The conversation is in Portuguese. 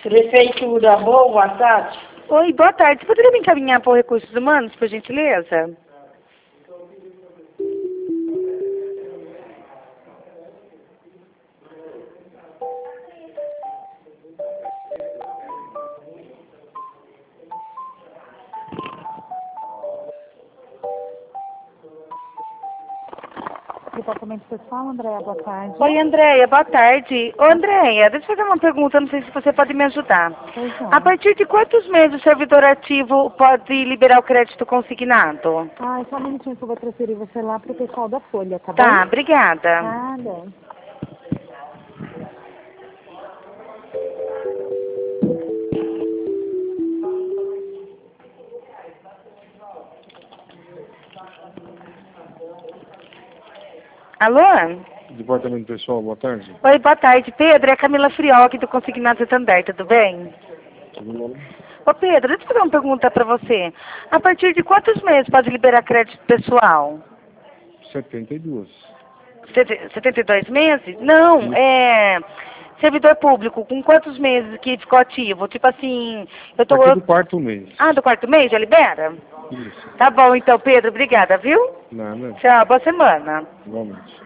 Prefeitura, boa tarde. Oi, boa tarde. Você poderia me encaminhar por Recursos Humanos, por gentileza? Departamento Pessoal, Andréa, boa tarde. Oi, Andréia, boa tarde. Ô, Andréia, deixa eu fazer uma pergunta, não sei se você pode me ajudar. Pois não. A partir de quantos meses o servidor ativo pode liberar o crédito consignado? Ah, só um minutinho que eu vou transferir você lá pro pessoal da Folha, tá bom? Tá, obrigada. Nada. Alô? Departamento Pessoal, boa tarde. Oi, boa tarde. Pedro, é a Camila Friol aqui do Consignado Santander, tudo bem? Tudo bom? Ô, Pedro, deixa eu fazer uma pergunta pra você. A partir de quantos meses pode liberar crédito pessoal? 72. 72 meses? Não, servidor público, com quantos meses que ficou ativo? Tipo assim, A partir do quarto mês. Ah, do quarto mês já libera? Isso. Tá bom então, Pedro, obrigada, viu? Nada, Tchau, boa semana. igualmente.